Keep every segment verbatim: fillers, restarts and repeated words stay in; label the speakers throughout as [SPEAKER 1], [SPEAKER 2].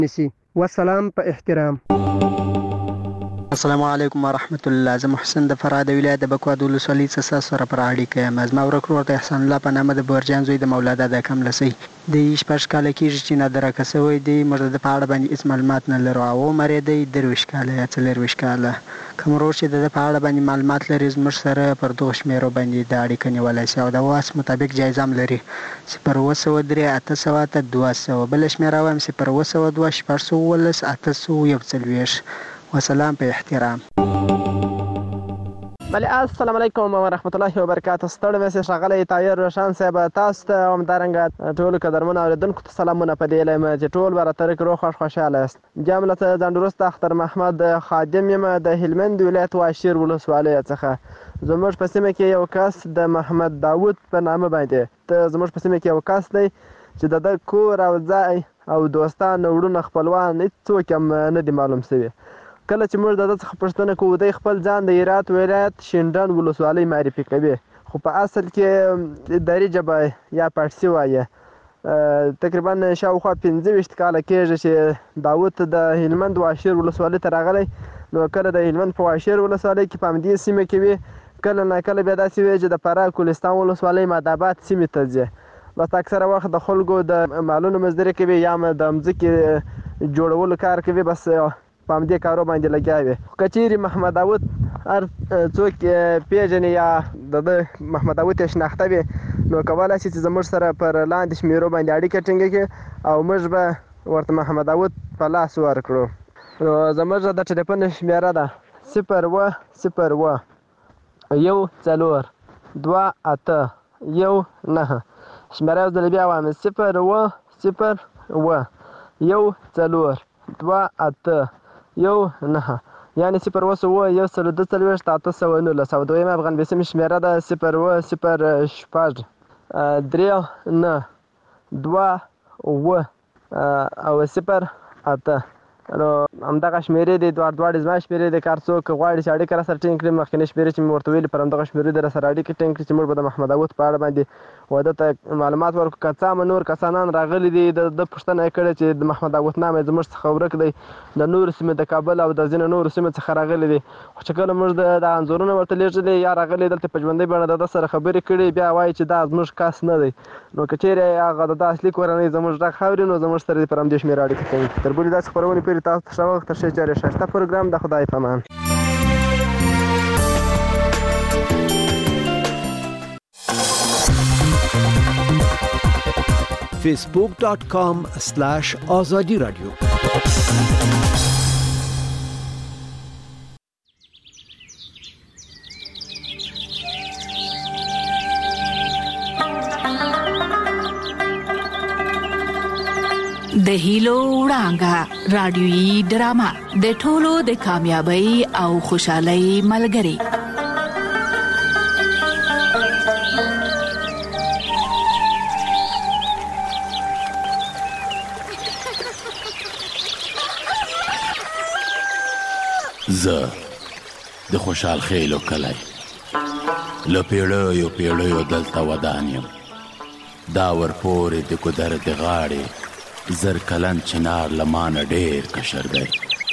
[SPEAKER 1] نسی. والسلام په احترام.
[SPEAKER 2] السلام علیکم ورحمت الله. زه محسن د فراه د ولایت د بکواد ولسوالۍ څخه سره پر اړیکه یم. زما ورک ورور د احسان الله په نامه د برجان زوی د مولا دادا کملسی د شپږ کاله کېږي چې نادرکه شوی دی. موږ د په اړه باندې هېڅ معلومات نه لرو. او عمر یې دی درویشت کاله یا څلرویشت کاله. کوم ورور چې د په اړه باندې معلومات لري زموږ سره پر دغو شمېرو باندې د اړیکه نیولی شي او د واس مطابق جایزه هم لري. صفر اوه سوه درې اته سوه اته دوه سوه. بله شمېره وایم صفر اوه سوه دوه شپږ سوه اوولس اته سوه یو څلوېښت. وسلام په احترام.
[SPEAKER 3] بله السلام علیکم ورحمت الله وبرکاته. ستړی مې ښاغلی طاهر روشن صاحب تاسو ته همدارنګه ټولو قدرمنو اورېدونکو ته سلامونه په دې یم چې ټول به راته روغ خوښ خوشحاله یاست. بیا هم له ځان وروسته اختر محمد خادم یم د هلمند ولایت واشیر ولسوالۍ څخه. زموږ په سیمه کې یو کس د محمد داود په نامه باندې ته زموږ په سیمه کې یو کس دی چې د ده کور او ځای او دوستان وروڼه خپلوان هېڅوک هم نه دي معلوم شوي. کله چې موږ د ده څخه پوښتنه کوو دی خپل ځان د هرات ولایت شینډنډ ولسوالۍ معرفي کوي، خو په اصل کې دري ژبه یا پاړسي وایي. تقریبا شاوخوا پنځه ویشت کاله کېږي چې داود د هلمند واشیر ولسوالۍ ته راغلی. نو کله د هلمند په واشیر ولسوالۍ کې په همدې سیمه کې وي، کله ناکله بیا داسې وي چې د فراه کولستان ولسوالۍ مادآباد سیمې ته ځي. بس اکثره وخت د خلکو د مالونو مزدوري کوي یا هم د مځکې جوړولو کار کوي. بس په همدې کارو باندې لګیا وي. که چیرې محمد داود هر څوک پیژني یا د ده محمد داود یې شناخته وي نو کولی شي چې زموږ سره پر لاندې شمېرو باندې اړیکه ټینګه کړي او موږ به ورته محمد داود په لاس ورکړو. نو زموږ د ټلیفون شمېره ده صفر اوه صفر اوه یو څلور دوه اته یو نهه. شمېره یو ځل بیا وایم صفر اوه صفر اوه یو څلور دوه اته یو نهه، یعنې صفر اوه سوه یو سل دوه څلوېښت اته سوه نولس. او دویمه افغان بیسیم شمېره ده صفر اوه صفر شپږ درې نه دوه اوه او صفر اته. نو همدغه شمېرې دي دواړه دواړې زما شمېرې دي. که هر څوک غواړي چې اړیکه راسره ټینګ کړي مخکینۍ شمېرې چې مې ورته ویلي پر همدغه شمېرې دې راسره اړیکې ټینګ کړي چې موږ به د محمد داود په اړه باندې و ده ته معلومات ورکړو. که څه هم نور کسانان راغلي دي د ده پوښتنه یې کړې چې د محمد داود نام یې زموږ څخه ورک دی، د نورو سیمې د کابل او د ځینو نورو سیمو څخه راغلي دي. خو چې کله موږ د انځورونه ورته لیږلي یا راغلي دلته په ژوندۍ بڼه د ده سره خبرې کړي بیا وایي چې دا زموږ کس نه دی. نو که چیرې هغه د ده اصلي کورنۍ زموږ غږ اوري نو زموږ سره دې پر همدې شمېره اړیکه کوي. تر بلې داسې خپرونې پورې تاسو ته ښه وخت. تر ښې چارې ښایسته پروګرام. د خدای په امان.
[SPEAKER 4] فیسبوک دات کام سلاش آزادی رادیو.
[SPEAKER 5] د هیلو وړانګه رادیویي ډرامه د ټولو د کامیابی او خوشحالۍ ملګری.
[SPEAKER 6] زه د خوشحال خیلو کلی له پیړیو پیړیو دلته ودان یم. دا ورپورې د ګودر د غاړې زر کلن چنار لمانه ډېر کشر دی.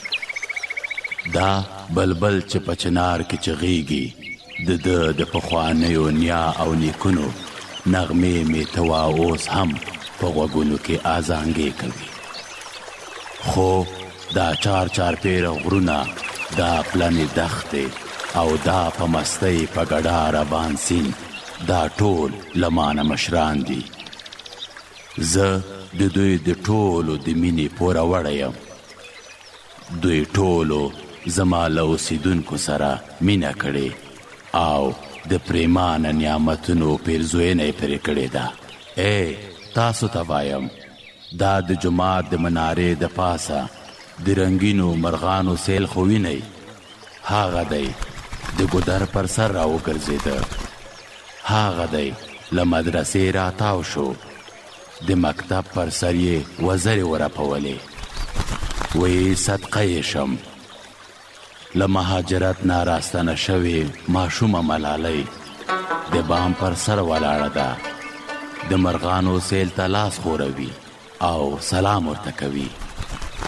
[SPEAKER 6] دا بلبل چې په چنار کې چغیږي د ده د پخوانیو نیا او نیکونو نغمې مې ته وا اوس هم په غوږونو کې ازانګې کوي. خو دا چار چار پیره غرونه، دا پلنې دښتې او دا په مستۍ په ګډا روان سیند دا ټول لمانه مشران دي. زه د دوی د ټولو د مینې پوره وړی یم. دوی ټولو زما له اوسېدونکو سره مینه کړې او د پریمانه نعمتونو پیرزوینه یې پرې کړې ده. ای تاسو ته وایم دا د جومات د منارې د پاسه د رنګینو مرغانو سیل خو وینئ، هغه دی د ګودر پر سر را وګرځېده. هغه دی له مدرسې راتاو شو، د مکتب پر سر یې وزرې ورپولې. وی صدقه یې شم له مهاجرت نه راستنه شوې ماشومه ملالۍ د بام پر سر ولاړه ده، د مرغانو سیل ته لاس خوروي او سلام ورته کوي.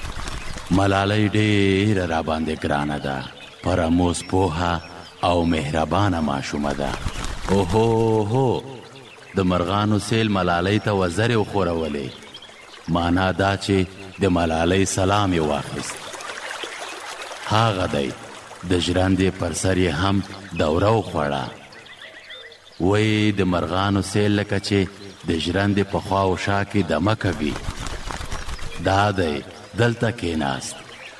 [SPEAKER 6] ملالۍ ډېره راباندې ګرانه ده، پرموز پوهه او مهربانه ماشومه ده. اوهو هو د مرغانو سیل ملالۍ ته وزرې وښورولې. معنا دا چې د ملالۍ سلام یې واخیست. هغه دی د ژرندې پر سر یې هم دوره وخوړه. وایي د مرغانو سیل لکه چې د ژرندې په خوا و شا کې دمه کوي. دا دی دلته کېناست.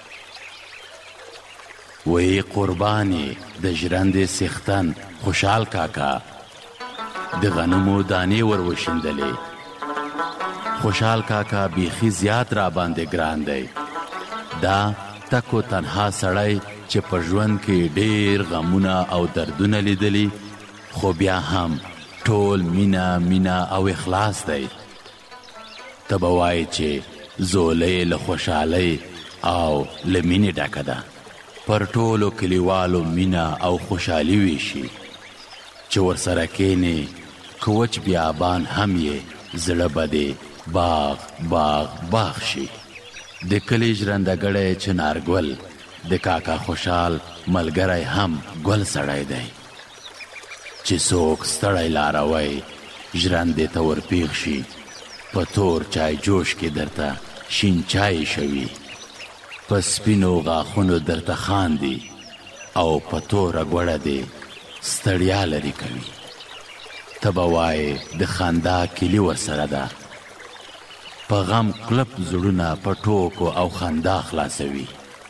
[SPEAKER 6] وایي قربانې د ژرندې څښتن خوشحال کاکا د غنمو دانې ور وشیندلې. خوشحال کاکا بیخي زیات را باندې ګران دی. دا تکو تنها سړی چې په ژوند کې ډېر غمونه او دردونه لیدلي، خو بیا هم ټول مینه مینه او اخلاص دی. ته به وایې چې زولۍ له خوشحالۍ او له مینې ډکه ده. پر ټولو کلیوالو مینه او خوشحالي ویشي چې ورسره کینې که وچ بیابان هم یې زړه به دې باغ باغ باغ شي. د کلي ژرندهګړی چنارګل د کاکا خوشحال ملګری هم ګل سړی دی چې څوک ستړی لاروی ژرندې ته ورپیښ شي، په تور چای جوش کې درته شین چای شوي، په سپینو غاښونو درته خاندي او په توره ګوړه دې ستړیا لرې کوي. ته به وایې د خندا کلي ورسره ده. په غم کلپ زړونه په ټوکو او خندا خلاصوي.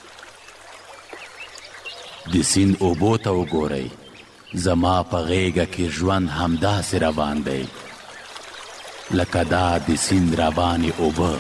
[SPEAKER 6] د سیند اوبو ته وګورئ، زما په غیږه کې ژوند همداسې روان دی لکه دا د سیند روانې اوبه.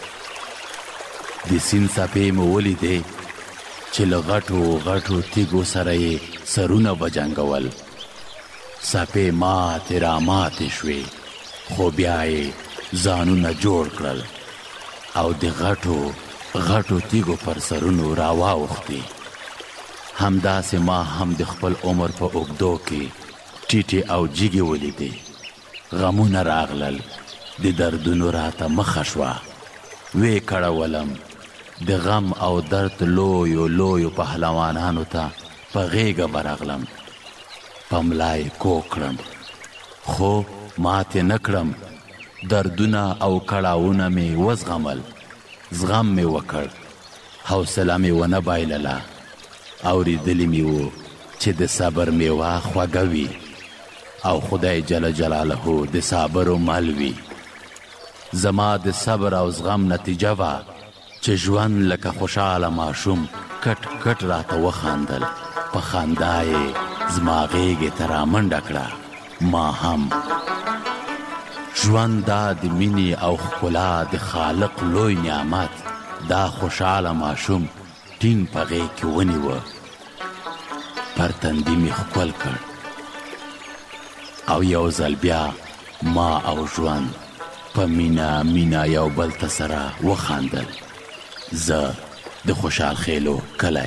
[SPEAKER 6] د سیند څپې مو ولیدې چې له غټو غټو تیږو سره یې سرونه وجنګول. څپې ماتې راماتې شوې، خو بیا یې ځانونه جوړ کړل او د غټو غټو تیږو پر سرونو راواوښتې. همداسې ما هم د خپل عمر په اوږدو کې ټیټې او جیږې ولیدې. غمونه راغلل، د دردونو راته مخه شوه. وې کړولم د غم او درد لویو لویو پهلوانانو ته په غیږه برغلم، په ملا یې کوږ کړم، خو ماتې نه کړم. دردونه او کړاوونه مې وزغمل، زغم مې وکړ، حوصله مې ونه بایلله. اورېدلي مې وو چې د صبر میوه خوږه وي او خدای جل جلاله د صابرو مل وي. زما د صبر او زغم نتیجه وه چې ژوند لکه خوشحاله ماشوم کټ کټ راته وخاندل. په خندا یې زما غیږې ته رامنډه کړه. ما هم ژوند دا د مینې او ښکلا د خالق لوی نعمت، دا خوشحاله ماشوم ټینګ په غیږ کې ونیوه، پر تندي مې ښکل کړ او یو ځل بیا ما او ژوند په مینه مینه یو بل ته سره وخاندل. زه د خوشحال خیلو کلی.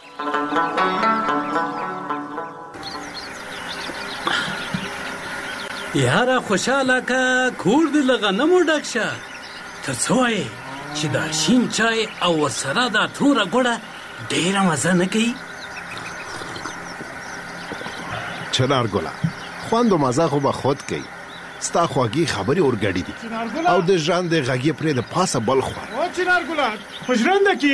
[SPEAKER 7] یاره خوشحاله که کور دې له غنمو ډک شه. ته څه وایې چې دا شین چای او ورسره دا توره ګوړه ډېره مزه نه کوي؟
[SPEAKER 8] چنارګله خوند و مزه خو به خود کوي. ستا خواږي خبرې اورګډې دي او د ژرندې غږ یې پرې د پاسه بل خوا.
[SPEAKER 9] او چنارګله په ژرنده کې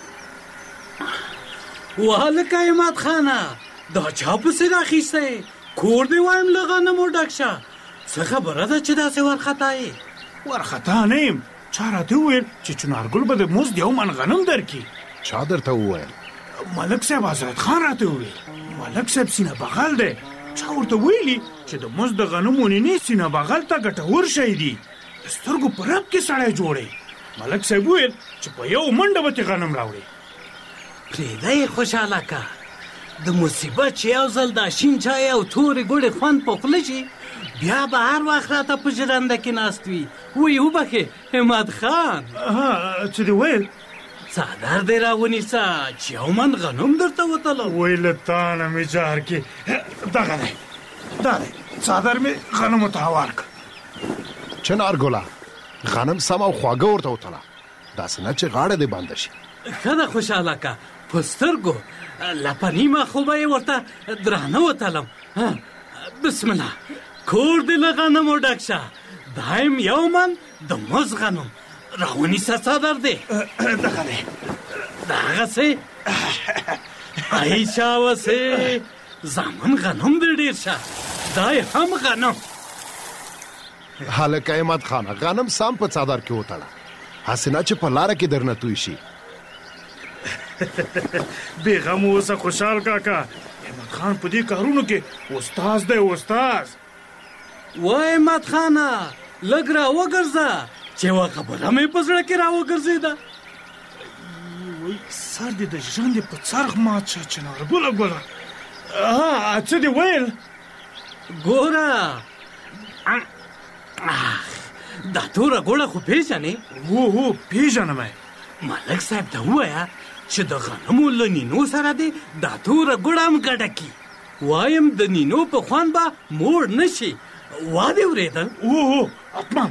[SPEAKER 7] وهلکه عماد خانه دا چا پسې راخیستی؟ کور دې وایم له غنمو ډک شه. څه خبره ده چې داسې وارخطا یې؟
[SPEAKER 9] وارخطا نه یم، چا راته وویل چې چنارګل به د مزد یو من غنم درکړي.
[SPEAKER 8] چا درته وویل؟
[SPEAKER 9] ملک صاحب حضرت خان راته وویل. ملک صاحب سینه بغل دی. چا ورته ویلي چې د مزد د غنمو نینې سینه بغل ته ګټور شی دي، د سترګو په رب کې سړی جوړی. ملک صاحب وویل چې په یو منډه به ترې غنم راوړي.
[SPEAKER 7] پرېږده یې خوشحاله که د مصیبت چې یو ځل دا شین چای او تورې ګوړې خوند په خوله شي، بیا به هر وخت راته په ژرنده کې ناست وي. وایي وبخې عماد خان.
[SPEAKER 9] څه دې ویل؟
[SPEAKER 7] څادر دې راونیسه چې یو من غنم درته وتلم.
[SPEAKER 9] وایي له تا نه مې جار کې دغه دی دا دی څادر مې غنمو ته هوار کړ.
[SPEAKER 8] چنارګله غنم سم او خواږه ورته وتله، داسې نه چې غاړه دې بنده شي.
[SPEAKER 7] ښه ده خوشحاله کا په سترګو لپه نیمه خو به یې ورته درانه وتلم. بسم الله. کور دې له غنمو ډک شه. دایم یو من د مز غنم راونیسه څادر دی.
[SPEAKER 9] دغه دی
[SPEAKER 7] دغسې ای شاوسې زامن غنم دې ډېر شه. دا یې هم غنم.
[SPEAKER 8] هلکه احمد خانه غنم سام په څادر کې وتړه، هسې نه چې په لاره کې درنه توی شي.
[SPEAKER 9] بېغم اوسه خوشحال کاکا، احمد خان په دې کارونو کې استاز دی استاز.
[SPEAKER 7] و احمد خانه لږ را وګرځه چې یوه خبره مې په زړه کې را وګرځېده.
[SPEAKER 9] سر دې د ژرندې په څرخ مات شه چنارګله ګله. څه دې ویل؟
[SPEAKER 7] ګوره دا توره ګوړه خو پېژنې؟
[SPEAKER 9] هو هو پېژنم یې.
[SPEAKER 7] ملک صاحب ته ووایه چې د غنمو له نینو سره دې دا توره ګوړه هم ګډه کړي. وایم د نینو په خوند به موړ نه شي. وا دې اورېدل؟
[SPEAKER 9] هو هو حتما.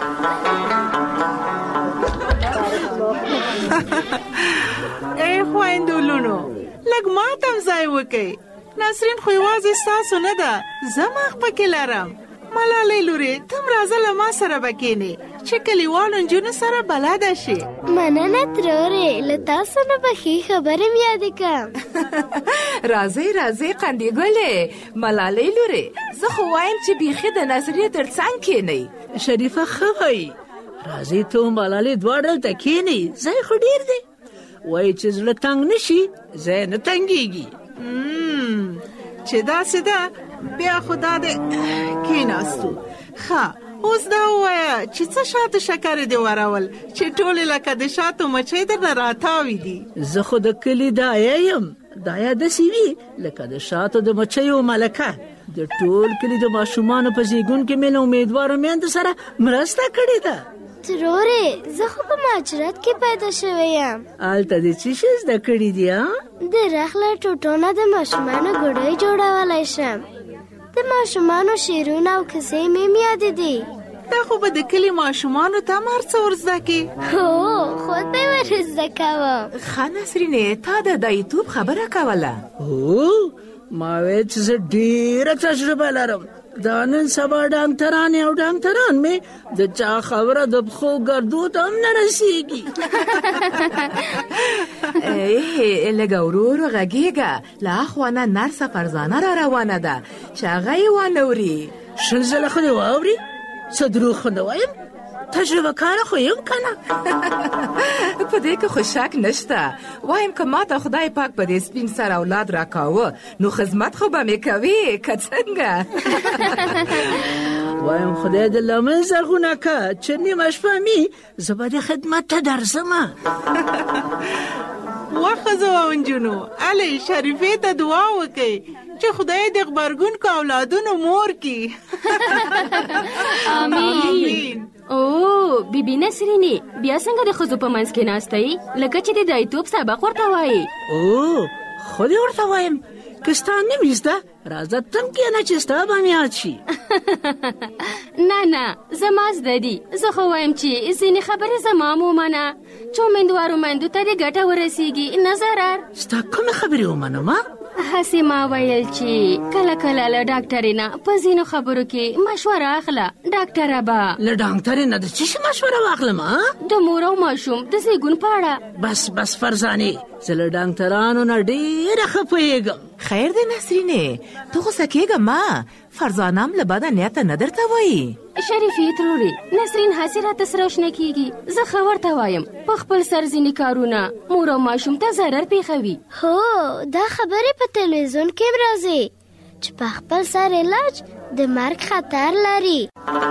[SPEAKER 10] ای خویندو لونو لږ ماته هم ځای وکئ. نسرین خو یوازې ستاسو نه ده، زه مخ پکې لرم. ملالۍ لورې ته هم راځه له ما سره به کښېنې چې کلیوالو نجونو سره بلده شي.
[SPEAKER 11] مننه ترورې، له تاسو نه به ښې خبرې م یادې کړم.
[SPEAKER 12] راځئ راځئ قندې ګلې. ملالۍ لورې زه خو وایم چې بیخي د نظریې تر څنګ کښېنئ.
[SPEAKER 13] شریفه ښه وایي، راځئ ته ملالۍ دواړه دلته کښېنئ، ځای خو ډېر دی. وایي چې زړه تنګ نه شي ځای نه تنګېږي.
[SPEAKER 10] چې داسې ده بیا خو دا د کېناستو. ښه اوس دا ووایه چې څه شاتو شکرې دې ورول چې ټولې لکه د شاتو مچۍ درنه راتاوي دي.
[SPEAKER 13] زه خو د کلي دایه یم. دایه داسې وي لکه د شاتو د مچیو ملکه. د ټول کلي د ماشومانو په زیږون کې مې له امیدواره میندو سره مرسته کړې ده.
[SPEAKER 11] ترورې زه خو په مهاجرت کې پیدا شوی یم.
[SPEAKER 13] هلته دې څه شی زده کړي دي؟
[SPEAKER 11] د رخ له ټوټو نه د ماشومانو ګوډۍ جوړولی شم. د ماشومانو شعرونه او کیسې مې م یادې دي.
[SPEAKER 10] دا خو به د کلي ماشومانو ته هم هر څه ور زده کړي.
[SPEAKER 11] هو خود به یې ور زده کوم.
[SPEAKER 12] ښه نسرینې تا د دایتوب خبره کوله؟
[SPEAKER 13] هو ما ویل چې زه ډېره تجربه لرم. دا نن سبا ډاکټرانې او ډاکټران مې د چا خبره د پښو ګردو ته هم نه رسېږي.
[SPEAKER 12] لږه ورو ورو غږېږه، له اخوا نه نرسه فرزانه را روانه ده چې هغه یې وانه اوري.
[SPEAKER 13] شل ځله خو دې واوري؟ څه دروغ خو نه وایم، تجربه کاره خو یم که نه.
[SPEAKER 12] په دې کې خو شک نشته. وایم که ما ته خدای پاک په دې سپین سر اولاد راکاوه نو خدمت خو به مې کوي که څنګه.
[SPEAKER 13] وایم خدای دې لمن زرغونه که چې نیمه شپه مې زه به دې خدمت ته درځمه.
[SPEAKER 10] وښځو او نجونو هلئ شریفې ته دعا وکئ چې خدای د غبرګونکو اولادونو مور کړي.
[SPEAKER 14] آمین. او بیبي نسرینې بیا څنګه د ښځو په منځ کې ناستئ لکه چې د دایتوب سبق ورته وایي؟
[SPEAKER 13] او خو دې ورته وایم که ستا نه وي زده راځه تم کښېنه چې ستا به مې یاد شي.
[SPEAKER 14] نه نه زما زده دي. زه خو وایم چې ځینې خبرې زما هم ومنه چې امیندوارو میندو ته دې ګټه ورسېږي نه ضرر.
[SPEAKER 13] ستا کومې خبرې ومنم؟
[SPEAKER 14] هسې ما ویل چې کله کله له ډاکټرې نه په ځینو خبرو کې مشوره اخله. ډاکټره به
[SPEAKER 13] له ډاکټرې نه د څه شي مشوره واخلم؟
[SPEAKER 14] د مور او ماشوم د زیږون په اړه.
[SPEAKER 13] بس بس فرزانې زه له ډاکټرانو نه ډېره ښه پوهېږم.
[SPEAKER 12] خیر دی نسرینې ته غوسه کېږه مه. فرزانه هم له بده نیته نه درته وایي.
[SPEAKER 14] شریفې ترورې نسرین هسې راته سره اشنا کېږي. زه ښه ورته وایم په خپل سر ځینې کارونه مور او ماشوم ته ضرر پېښوي.
[SPEAKER 11] هو دا خبرې په تلویزیون کې راځي چې په خپل سر علاج د مرګ خطر لري.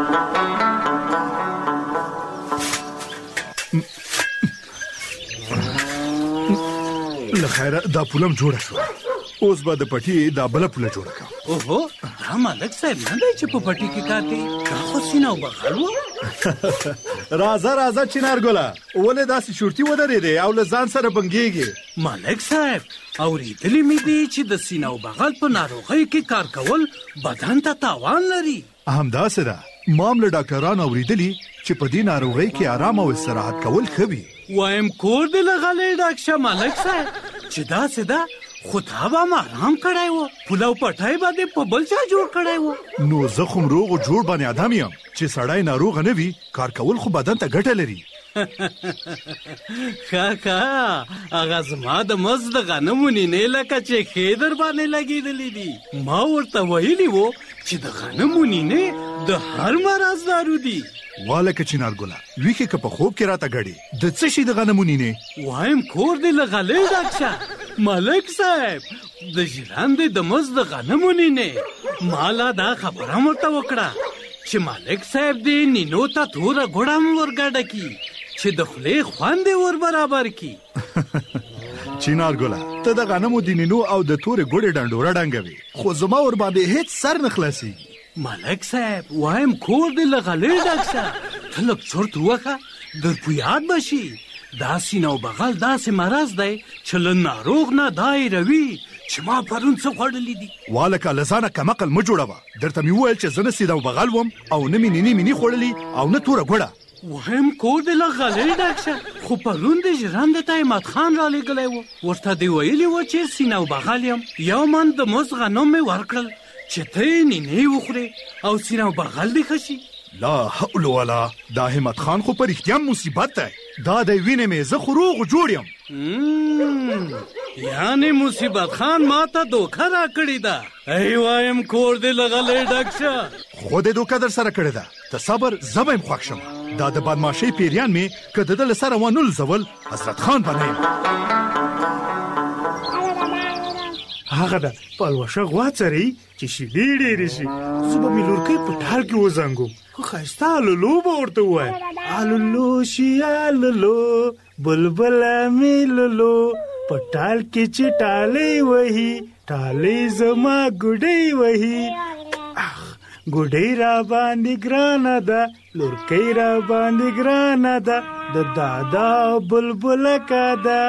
[SPEAKER 9] له خیره دا پولم جوړه شوه، اوس به د پټي دا بله پوله جوړه کړم.
[SPEAKER 7] اوهو دا ملک صاحب نه دی چې په پټي کې کار کوي، دا خو سینه او بغل و.
[SPEAKER 9] راځه راځه چنار ګله، ولې داسې شورتي ودرېدې او له ځان سره بنګېږې؟
[SPEAKER 7] ملک صاحب اورېدلي مې دي چې د سینه او بغل په ناروغۍ کې کار کول بدن ته تاوان لري.
[SPEAKER 9] همداسې ده،
[SPEAKER 15] مام له ډاکټرانو اوریدلی چې په دې ناروغۍ کې آرام او استراحت کول ښه وي.
[SPEAKER 7] وایم کور دې لغلی ډاکټر شه ملک صاحب چې داسې ده خو تا به م آرام کړی و پلو پټی به دې په بل چا جوړ کړی و.
[SPEAKER 15] نو زه خو روغ او جوړ باندې ادم یم چې سړی ناروغه نه وي کار کول خو بدن ته ګټه لري.
[SPEAKER 7] کاکا هغه زما د مزد د غنمو نینې لکه چې ښې در باندې لګېدلې دي. ما ورته ویلي و چې د غنمو نینې د هر مرض دارو دي.
[SPEAKER 15] والکه چنارګله ویښې که په خوب کې راته ګډې د څه شي د غنمو نینې؟
[SPEAKER 7] وایم کور دې لغلی ډاکټر ملک صاحب د ژرندې د مزد د غنمو نینې. ما لا دا خبره ورته وکړه چې ملک صاحب دې نینو ته توره ګوړه هم ورګډه کي چې د خولې خوند یې ور برابر کي.
[SPEAKER 15] چنارګله ته د غنمو د نینو او د تورې ګوړې ډنډوره ډنګوي خو زما ور باندې هیڅ سر نه خلاصېږي.
[SPEAKER 7] ملک صاحب وایم کور دې لغلی ډاکټر ته لږ چرت ووښه در په یاد به شي دا سینه او بغل داسې مرض دی چې له ناروغ نه دا هېروي چې ما پرون څه خوړلي دي.
[SPEAKER 15] والکه له ځانه کمقل مه جوړوه. درته مې وویل چې زه نه سینه او بغل وم او نه مې نینې مینې خوړلي او نه توره ګوړه.
[SPEAKER 7] وایم کور دې لغلی ډاکټر خو پرون د ژرندې ته احمد خان رالېږلی و ورته دې ویلي و چې سینه او بغل یم یو من د مزد غنم مې ورکړل چې ته یې نینې وخورې او سینه او بغل دې ښه شي.
[SPEAKER 15] لا حول ولا دا همت خان خو په رښتیا مصیبت دی. دا دی وینې مې زه خو روغ جوړ یم.
[SPEAKER 7] یعنې مصیبت خان ما ته دوکه راکړې ده. ای وایم کور دې لغلی ډاکټر
[SPEAKER 15] خو دې دوکه در سره کړې ده. ته صبر زه به یم خوښ شم. دا د بدماشۍ پیریان مې که د ده له سره ونه لزول حضرت خان به نه یم.
[SPEAKER 9] هغه ده پلوشه غوا څري چې شیدې ډېرې شي. زه به مې لورکۍ په ټال کې وزنګوم خو ښایسته الولو به ورته ووایم الولو شي الولو بلبله مې لولو په ټال کې چې ټالۍ وهي ټالۍ زما ګوډۍ وهي. ګوډۍ را باندې ګرانه ده لورکۍ را باندې ګرانه ده د دادا بلبله کا ده.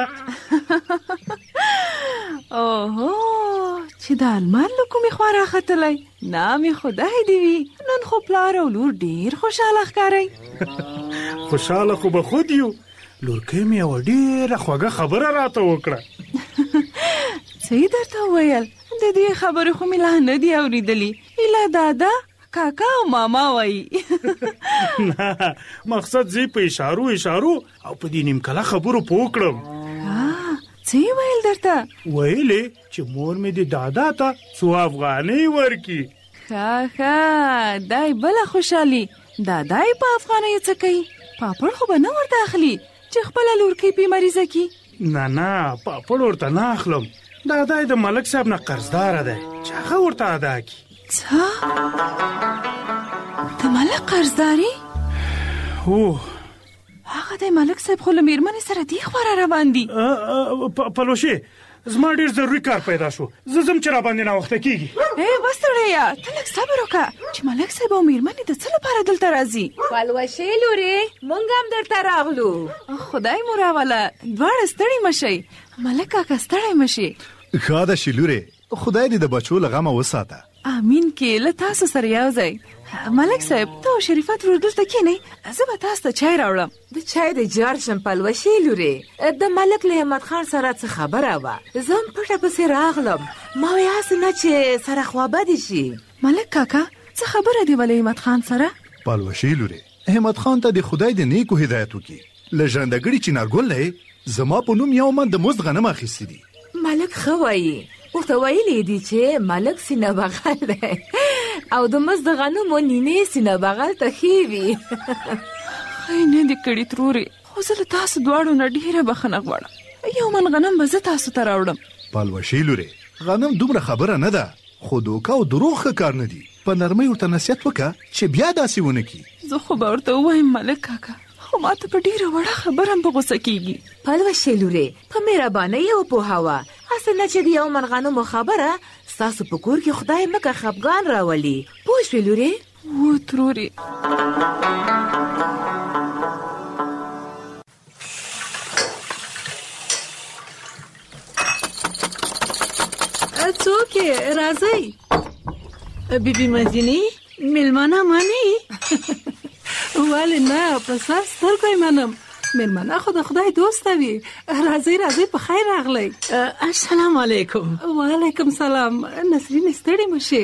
[SPEAKER 10] اوهو چې د المار له کومې خوا راختلی نامې خدای دې وي. نن خو پلار او لور ډېر خوشحاله ښکارئ.
[SPEAKER 9] خوشحاله خو به خود یو. لورکۍ مې یوه ډېره خوږه خبره راته وکړه.
[SPEAKER 10] څه یې درته وویل؟ د دې خبرې خو مې لا نه دي اورېدلي. ایله دادا کاکا او ماما وایي.
[SPEAKER 9] نه مقصد زه په اشارو اشارو او په دې نیم کله خبرو پوه کړم.
[SPEAKER 10] څه یې ویل درته؟
[SPEAKER 9] ویلې چې مور مې د دادا ته څو افغانۍ ورکي.
[SPEAKER 10] ښه ښه دای بله خوشحالي. دادا یې په افغانیو څه کوي؟ پاپړ خو به نه ورته اخلي چې خپله لورکۍ پې مریضه کي؟
[SPEAKER 9] نه نه پاپړ ورته نه اخلم. دادا یې د ملک صاحب نه قرضداره دی چې هغه ورته ادا کړي.
[SPEAKER 10] څه؟ د ملک قرضداري؟
[SPEAKER 9] هو
[SPEAKER 10] هغه د ملک صاحب خو له مېرمنې سره دې خوا را روان دي.
[SPEAKER 9] پلوشې زما ډېر ضروري کار پیدا شو. زه ځم چې را باندې ناوخته کېږي.
[SPEAKER 10] ای وستړیه ته لږ صبر وکړه چې ملک صاحب او مېرمنې د څه لپاره دلته راځي.
[SPEAKER 12] پلوشې لورې موږ هم درته راغلو.
[SPEAKER 10] خدای مو راوله دواړه ستړي مه شئ. ملک کاکا ستړی مه شي.
[SPEAKER 15] ښه ده شیلورې خدای دې د بچو له غمه وساته.
[SPEAKER 10] امین کې له تاسو سره یو ځای. ملک صاحب ته او شریفت ورور دلته کېنئ زه به تاسو ته چای راوړم.
[SPEAKER 12] د چای د جار شم پلوشې لورې. د ملک له احمد خان سره څه خبره وه زه هم پټه پسې راغلم. ما وایي هسې نه چې سره خوابدې شي.
[SPEAKER 10] ملک کاکا څه خبره دې ولې احمد خان سره؟
[SPEAKER 15] پلوشې لورې احمد خان ته د خدای د نیکو هدایت وکړي. له ژرندګړي چنارګل نه زما په نوم یو من د مزد غنم اخیستي دي.
[SPEAKER 12] ملک ښه وایي. ورته ویلې دي چې ملک سینه بغل دی او د مزد غنمو نینې سینه بغل ته ښې وي.
[SPEAKER 10] ښه نه دې کړي ترورې خو زه له تاسو دواړو نه ډېره بخښنه غواړم. یو من غنم به زه تاسو ته راوړم.
[SPEAKER 15] پلوشې لورې غنم دومره خبره نه ده خو دوکه او دروغ ښه کار نه دي. په نرمۍ ورته نصیحت وکړه چې بیا داسې ونه کړي.
[SPEAKER 10] زه خو به ورته ووایم ملک کاکا خو ما ته په ډېره وړه خبره هم په غوسه کېږي.
[SPEAKER 12] پلوشې لورې په مهربانۍ یې وپوهوه. هسې نه چې د یو من غنمو خبره ستاسو په کور کې خدای مکه خفګان راولي. پوه شوې لورې؟
[SPEAKER 10] و ترورې
[SPEAKER 13] څوک یې؟ راځئ. بیبي مدینې مېلمانه منې؟
[SPEAKER 10] ولې نه په سر سترګو یې منم. مېلمانه خو د خدای دوسته وي. راځئ راځئ په خیر راغلی.
[SPEAKER 13] السلام علیکم.
[SPEAKER 10] وعلیکم سلام. نسرین ستړې مه شې.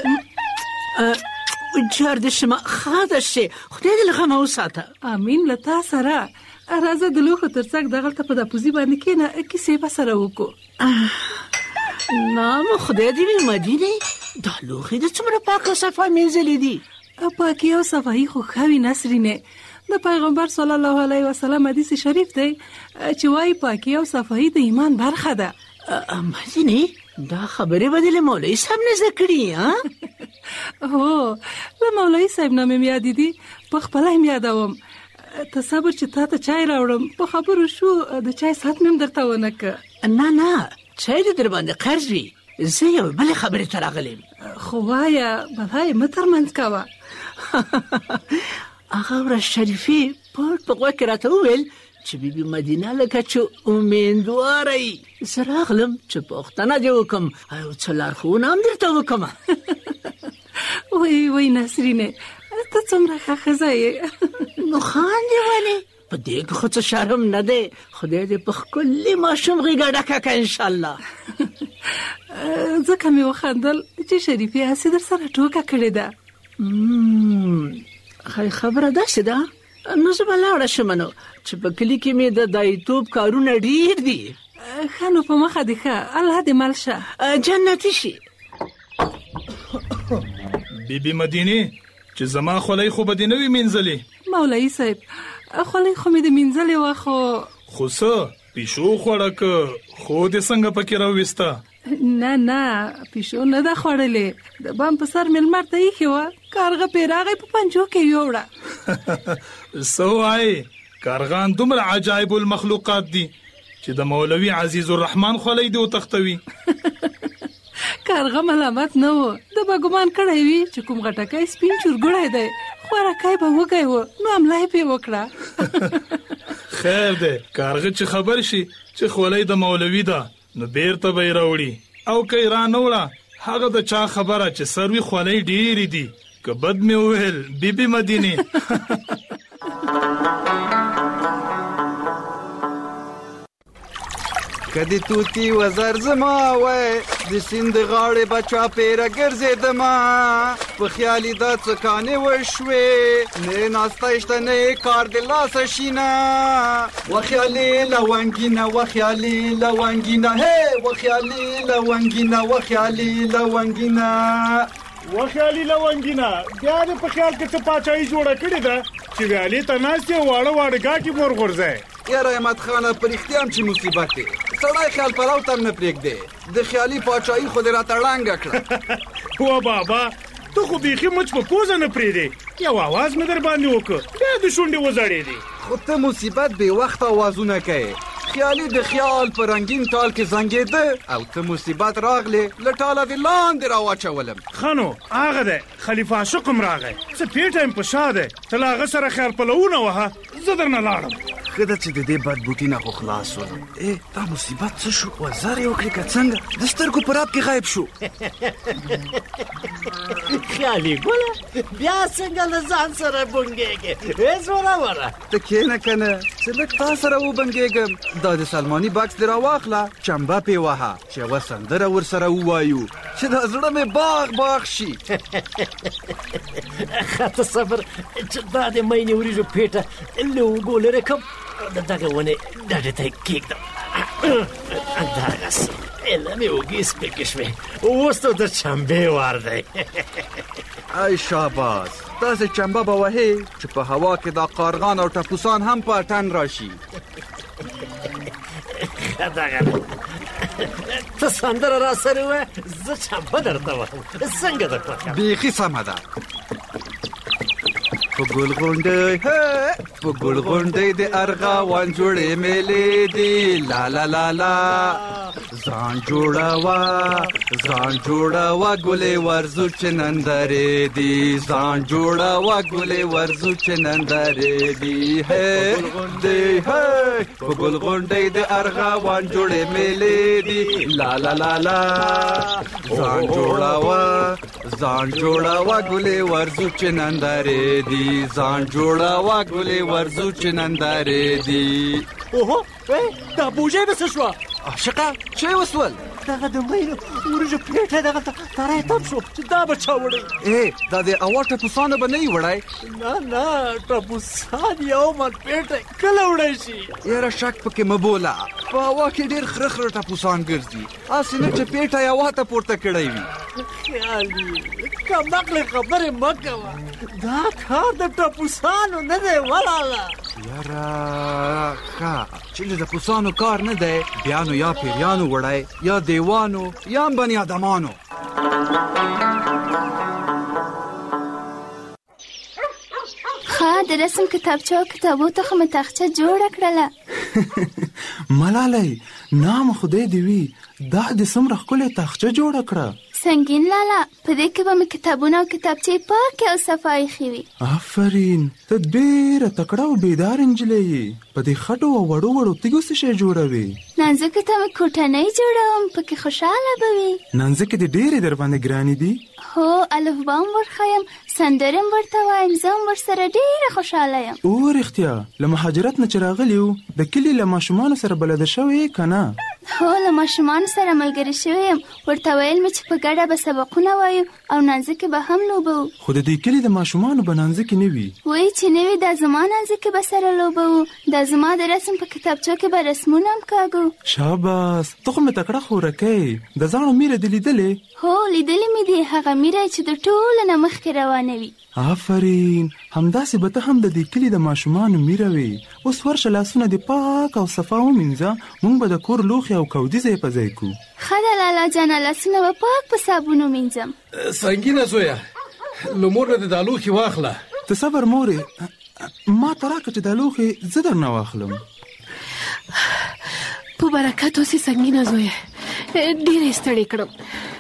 [SPEAKER 13] جار د شما خاده شي. خدای دې له غمه وساته.
[SPEAKER 10] امین له تا سره. راځه د لوښو تر څنګ دغلته په داپوزي باندې کښېنه، کیسې به سره وکړو.
[SPEAKER 13] نام خدای دې وي مدینې، دا لوښي د څومره پاک او صفا مینځلي دي.
[SPEAKER 10] پاکي او صفایي خو ښه وي نسرینې. د پیغمبر صلی الله علیه وسلم حدیث شریف دی چې وایي پاکي او صفایي د ایمان برخه ده.
[SPEAKER 13] مدینې دا خبرې به دې له مولوي صاحب نه زده کړي؟
[SPEAKER 10] هو له مولوي صاحب نه مې یادې دي، په خپله یې یادوم. تصور چې تا ته چای راوړم، په خبرو شو د چای ساعت مې هم درته ونه کړ.
[SPEAKER 13] نه نه چای دې در باندې قرض وي، زه یو بلې خبرې ته راغلم.
[SPEAKER 10] خو وایه بلا یې مه ترمنځ کوه.
[SPEAKER 13] هغه ورځ شریفې پټ په غوږ کې راته وویل چې بیبي مدینه لکه چې امیندواره یي. زه راغلم چې پوښتنه دې وکړم او څه لارښوونه هم درته وکړم.
[SPEAKER 10] وای وای نسرینې ته څومره ښه ښځه یې.
[SPEAKER 13] نو خاندې ولې؟ په دې کې خو څه شرم نه دی. خدای دې په ښکلي ماشوم غېږه ډکه کړه انشاءالله.
[SPEAKER 10] ځکه مې وخندل چې شریفې هسې در سره ټوکه کړې ده.
[SPEAKER 13] خی خبره داسې ده. نو زه به لاړه شم نو چې په کلي کې مې د دایتوب کارونه ډېر دي.
[SPEAKER 10] ښه نو په مخه دې ښه، الله دې مل شه.
[SPEAKER 13] جنتي شي.
[SPEAKER 16] بیبي مدینې چې زما خولۍ خو به دې نه وي مینځلې؟
[SPEAKER 10] مولوي صاحب خولۍ خو مې د مینځلې وه، خو
[SPEAKER 16] خو څه پیشو خوړه که خو دې څنګه پکې راویسته؟
[SPEAKER 10] نه نه پیشو نه ده خوړلې، د بام په سر مې لمر ته ایښې وه، کارغه پرې راغی په پنجو کې یوړه.
[SPEAKER 16] څه وایې؟ کارغان دومره عجایب المخلوقات دي چې د مولوي عزیز الرحمن خولۍ دې وتښتوي.
[SPEAKER 10] کارغه ملامت نه و، ده به ګمان کړی وي چې کوم غټکی سپین چورګوړی دی، خوارکی به وږی و نو حمله یې پرې وکړه.
[SPEAKER 16] خیر دی کارغه چې خبر شي چې خولۍ د مولوي ده نو بیرته به یې راوړي، او که یې را نه وړه هغه د چا خبره چې سروي خولۍ ډېرې دي. که بد مې وویل بیبي مدینې.
[SPEAKER 17] کدی توتی وزر زما وای د سیند غاړې بچا پیره ګرځېدما په خیالي دا څکانې وشوې نه ناسته شته نه کار د لاسه شینه وخیالي لونګینه وخیالي لونګینه هی وخیالي لونګینه وخیالي لونګینه
[SPEAKER 9] وخیالي لونګینه بیا دې په خیال کې څه پاچاهي جوړه کړې ده چې ویالې ته ناست یې واړه واړه ګاټې مور غورځی.
[SPEAKER 17] یاره احمد خانه په رښتیا هم چې مصیبت دی، سړی خیال پلو ته هم نه پرېږدی، د خیالي پاچاهي خو دې راته ړنګه کړه.
[SPEAKER 9] وا بابا ته خو بیخي مچ په پوزه نه پرېږدې، یو اواز مې در باندې وکړ بیا د شونډې وزړېدې.
[SPEAKER 17] خو ته مصیبت بې وخته اوازونه کوې، خیالي د خیال په رنګین ټال کې زنګېده او ته مصیبت راغلې له ټاله دې لاندې راواچولم.
[SPEAKER 9] ښه نو هغه دی خلیفه عاشق هم راغی، څه پیټه یم په شا دی، ته له هغه سره خیال پلوونه وهه، زه درنه لاړم.
[SPEAKER 17] ښه ده چې د دې بد بوټي نه خو خلاص شولم. ای دا مصیبت څه شو؟ وزر یې وکړې که څنګه د سترګو په راب کې غایب شو.
[SPEAKER 18] خیالي ګله بیا څنګه له ځان سره بونګېږې؟ ای زوروره
[SPEAKER 17] ته کښېنه که نه چې لږ تا سره وبنګېږم. دا د سلماني بکس دې راواخله چمبه پې وهه چې یوه سندره ورسره ووایو چې دا زړه مې باغ باغ شي.
[SPEAKER 18] ښه ته صبر چې دا د مینې وریژو پیټه له اوږو لرې کړم د دغه ونې ډډې ته یې کېږدم. دغسې ایله مې اوږې سپکې شوې، اوس نو د چمبې وار دی.
[SPEAKER 17] ای شاباس داسې چمبه به وهې چې په هوا کې دا قارغان او ټپوسان هم په اتن راشي.
[SPEAKER 18] ښه دغه ته سندره را سره وه زه چمبه درته وهم څنګه ده خوښه؟
[SPEAKER 17] بیخي سمه ده. په ګل غونډۍ په ګل غونډۍ د ارغوان جوړې میلې دي لا لا لا لا ځان جوړوا ځان جوړوا ګلې ورزو چې نندرې دي ځان جوړوا ګلې ورزو چې نندرې دي په ګل غونډۍ د ارغوان جوړې میلې دي لا لا لا لا ځان جوړوا ځان جوړوا ګلې ورزو چې نندرې دي ځان جوړوا ګلې ورزو چې نندرې دي
[SPEAKER 18] اوهو دا بوجه به څه شوه
[SPEAKER 17] عاشقه چی وسول
[SPEAKER 18] دغه د مینو ورجو پلیټه دغه تارای تم شو چې دا به چا وړی
[SPEAKER 17] ای دا د اوا ټپوسانو به نه یې وړی
[SPEAKER 18] نه نه ټپوسان یو من پلیټه کله وړی شي
[SPEAKER 17] یاره شک پکې مه بوله په هوا کې ډېر خره خره ټپوسان ګرځي هسې نه چې پیټه یې هوا ته پورته کړی وي
[SPEAKER 18] خیال دي کمعقلې خبرې مه کوه دا کار د ټپوسانو نه دی ولاله
[SPEAKER 17] یاره ښه چې د ټپوسانو کار نه دی بیا نو یا پیریانو وړی یا دیوانو یا هم بني ادمانو
[SPEAKER 11] ښه د رسم کتابچه او کتابو ته خو مې تاخچه جوړه کړله
[SPEAKER 19] ملالۍ نام خدای دې وي دا دې څومره ښکلې تاخچه جوړه کړه
[SPEAKER 11] سنګین لالا په دې کې به مې کتابونه او کتابچې پاکې او صفا ایښې وي
[SPEAKER 19] آفرین ته ډېره تکړه او بیدار نجلۍ یې په دې خټو او وړو وړو تیږو څه شی جوړوې
[SPEAKER 11] نانځکې ته مې کوټنۍ جوړوم پکې خوشحاله به وي
[SPEAKER 19] نانځکې دې ډېرې در باندې ګرانې دي
[SPEAKER 11] هو الفبا هم ورښیم سندرې هم ورته وایم زه هم ورسره ډېره خوشحاله یم
[SPEAKER 19] او رښتیا له مهاجرت نه چې راغلي وو د کلي له ماشومانو سره بلده شوې که نه
[SPEAKER 11] هو له ماشومانو سره ملګرې شوې یم ورته ویل مې چې په ګډه به سبقونه وایو او نانځکې به هم لوبه وو
[SPEAKER 19] خو د دې کلي د ماشومانو به نانځکې نه وي
[SPEAKER 11] وایي چې نه وي دا زما نانځکې به سره لوبه وو دا زما د رسم په کتابچو کې به رسمونه هم کاږو
[SPEAKER 19] شاباس ته خو مې تکړه خورکۍ د زاڼو میره دې لیدلې
[SPEAKER 11] هو لیدلې مې دي هغه میره چې د ټولو نه مخکې روانه وي
[SPEAKER 19] آفرین همداسې به ته هم د دې کلي د ماشومانو میره وي اوس ورشه لاسونه دې پاک او صفا ومینځه موږ به د کور لوښي او کودي ځای په ځای کړو
[SPEAKER 11] ښه ده لالا جانه لاسونه به پاک په صابون ومینځم
[SPEAKER 20] سنګینه زویه له مور نه دې دا لوښي واخله
[SPEAKER 19] ته صبر مورې ما ته راکړه چې دا لوښي زه درنه واخلم
[SPEAKER 21] په برکت اوسې سنګینه زویه ډېره ستړې کړم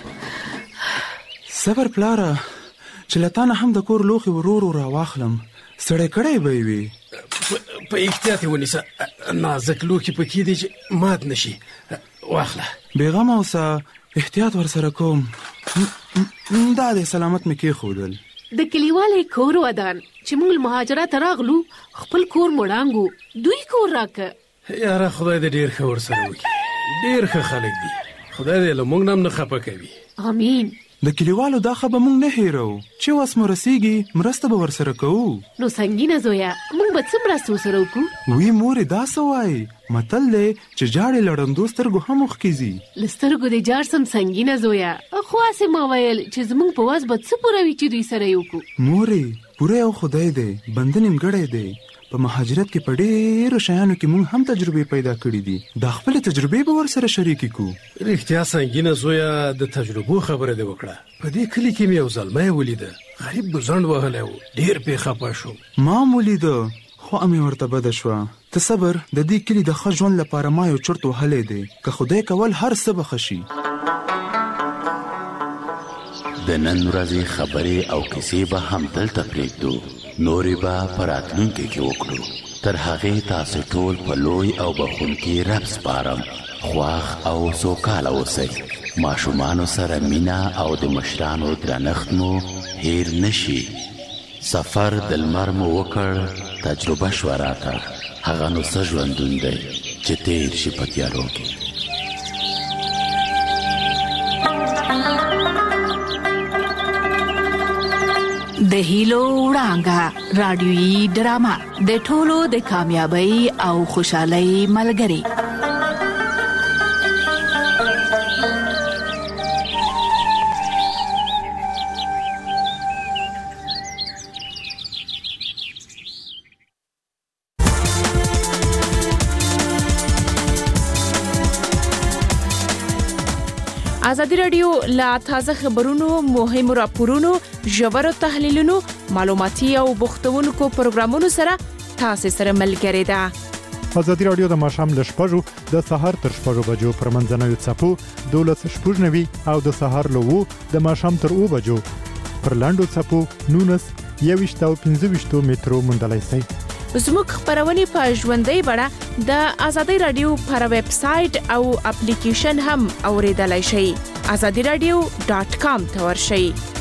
[SPEAKER 19] صبر پلاره چې له تا نه هم د کور لوښي ورو ورو راواخلم سړی کړی به یې وي
[SPEAKER 20] په احتیاط یې ونیسه نازک لوښي پکې دي چې مات نه شي واخله
[SPEAKER 19] بېغمه اوسه احتیاط ورسره کوم دا دی سلامت مې کېښودل
[SPEAKER 21] د کلیوالې کور ودان چې موږ مهاجرت راغلو خپل کور مړانګو دوی کور راکه
[SPEAKER 20] یاره خدای دې ډېر ښه ورسره وکړي ډېر ښه خلک دي خدای دې له موږ نه هم نه خفه کوي
[SPEAKER 21] امین
[SPEAKER 19] د کلیوالو دا خبره موږ نه هیرو چې وس مو رسیږي مرسته به ورسره کوو
[SPEAKER 21] نو سنګینه زویا موږ به څه مرسته ورسره وکړو
[SPEAKER 19] وی مورې دا څه وایي متل دی چې جاړې لړندو سترګو هم وښکېږي
[SPEAKER 21] له سترګو دې جاړ سم سنګینه زویا خو هسې ما ویل چې زموږ په وس به څه پوره وي چې دوی سره یې وکړو
[SPEAKER 19] مورې پوره یو خدای دی بنده نیمګړی دی په مهاجرت کې په ډېرو شیانو کې موږ هم تجربې پیدا کړې دي دا خپلې تجربې به ورسره شریکې کړو
[SPEAKER 20] رښتیا سنګینه زویه د تجربو خبره دې وکړه په دې کلي کې مې یو زلمی ولیده غریب به زنډ وهلی و ډېر پې خفه شوم
[SPEAKER 19] ما هم ولیده خو امې ورته بده شوه ته صبر د دې کلي د ښه ژوند لپاره ما یو چرت وهلی دی که خدای کول هر څه به ښه شي
[SPEAKER 6] د نن ورځې خبرې او کیسې به هم دلته پرېږدو نورې به په راتلونکي کې وکړو تر هغې تاسې ټول په لوی او بخښونکي رب سپارم خواښ او سوکاله اوسئ ماشومانو سره مینه او د مشرانو درنښت مو هیر نشي سفر د لمر مو وکړ تجربه شوه راته هغه نو څه ژوندون دی چې تیر شي په تیارو کې
[SPEAKER 5] د هیلو وړانګه رادیویي ډرامه د ټولو د کامیابی او خوشحالۍ ملګری
[SPEAKER 1] ازادي رادیو لا تازه خبرونو، مهمو راپورونو، ژورو تحلیلونو، معلوماتي او بوختونکو پروګرامونو سره تاسو سره ملګری ده.
[SPEAKER 15] ازادي رادیو د ماښام له شپږو د سهار تر شپږو بجو پر منځنوي څپو دولس شپږ نوي او د سهار له وو د ماښام تر اوو بجو پر لاندو څپو نونس یويشت او پنځه ویشت مترو موندلای شئ.
[SPEAKER 1] زموږ خبرونه په ژوندۍ بڼه د ازادي رادیو پر ویب سټ او اپلیکیشن هم اوریدلای شئ. azadi radio dot com ته ورشئ.